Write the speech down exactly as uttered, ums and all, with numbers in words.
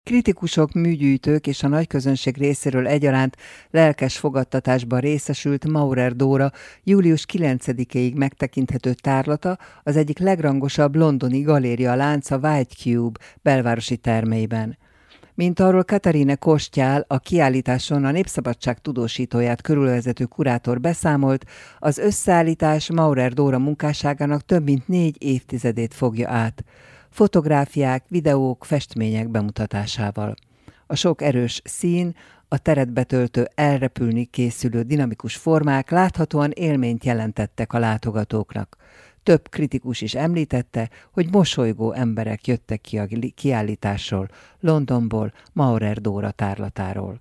Kritikusok, műgyűjtők és a nagyközönség részéről egyaránt lelkes fogadtatásban részesült Maurer Dóra július kilencedikéig megtekinthető tárlata az egyik legrangosabb londoni galéria lánc, a White Cube belvárosi termeiben. Mint arról Katarina Kostyál, a kiállításon a Népszabadság tudósítóját körülvezető kurátor beszámolt, az összeállítás Maurer Dóra munkásságának több mint négy évtizedét fogja át. Fotográfiák, videók, festmények bemutatásával. A sok erős szín, a teret betöltő, elrepülni készülő dinamikus formák láthatóan élményt jelentettek a látogatóknak. Több kritikus is említette, hogy mosolygó emberek jöttek ki a kiállításról, Londonból, Maurer Dóra tárlatáról.